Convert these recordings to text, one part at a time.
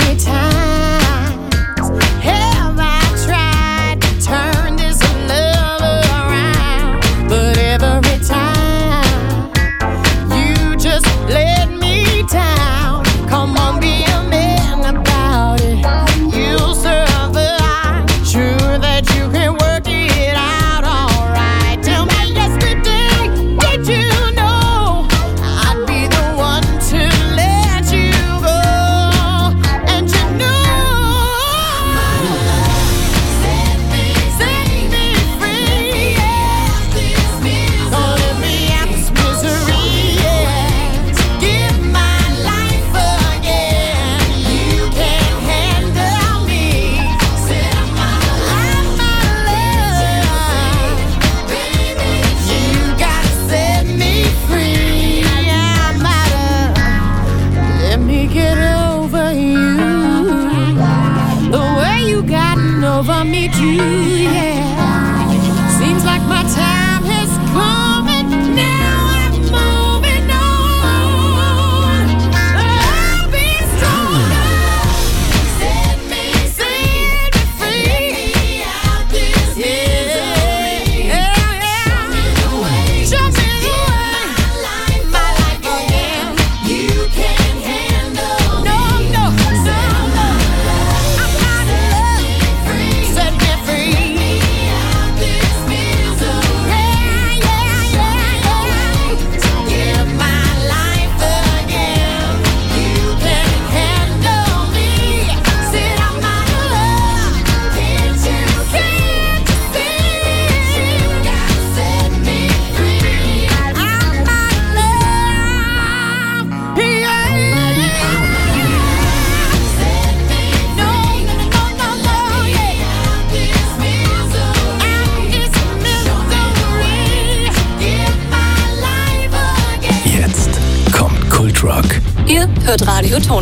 Ihr hört Radio Ton.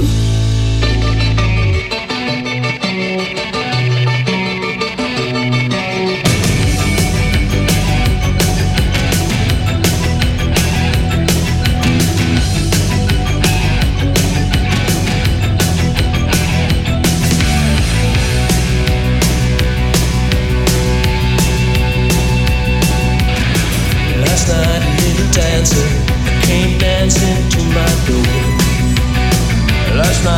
Last night a little dancer came dancing to my door. Last night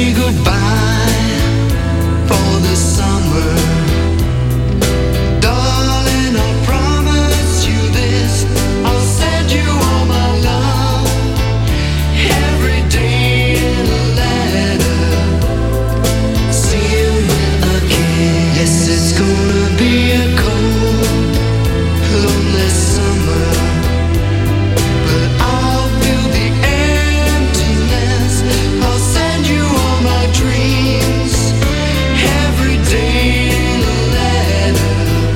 say goodbye for the summer. Darling, I promise you this, I'll send you all my love every day in a letter, sealed with a kiss. Yes, it's gonna be a cold, lonely summer, but I'll fill the emptiness. I'll send you all my dreams every day in a letter,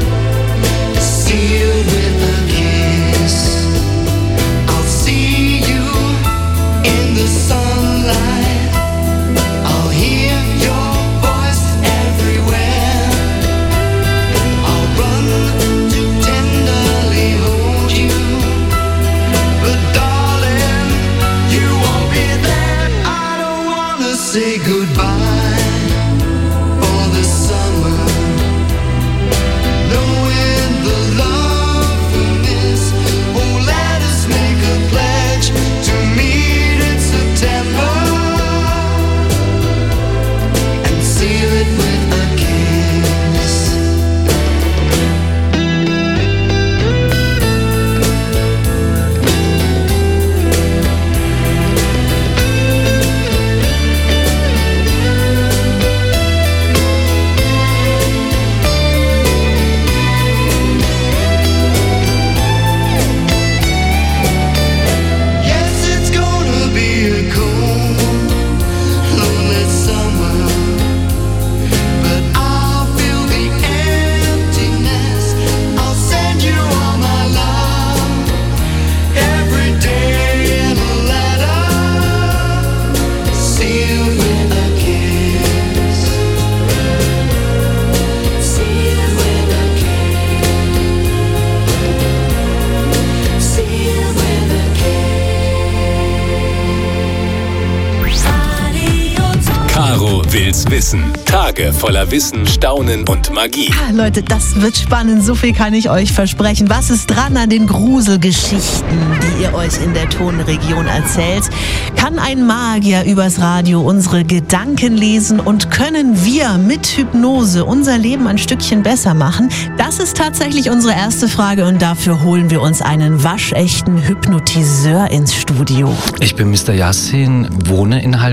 sealed with a kiss. I'll see you in the sunlight, I'll hear your voice everywhere, I'll run to tenderly hold you, but darling, you won't be there. I don't wanna say goodbye for the summer, knowing the love we miss. Oh, let us make a pledge to meet in September and seal it with a kiss. Yes, it's gonna be a cold, lonely summer, but I'll fill the emptiness. I'll send you all my love every day in a letter, sealed with a kiss. Sealed with a kiss. Sealed with a Caro will's wissen. Tage voller Wissen, Staunen und Magie. Leute, das wird spannend, so viel kann ich euch versprechen. Was ist dran an den Gruselgeschichten, die ihr euch in der Tonregion erzählt? Kann ein Magier übers Radio unsere Gedanken lesen und können wir mit Hypnose unser Leben ein Stückchen besser machen? Das ist tatsächlich unsere erste Frage und dafür holen wir uns einen waschechten Hypnotiseur ins Studio. Ich bin Mr. Yassin, wohne in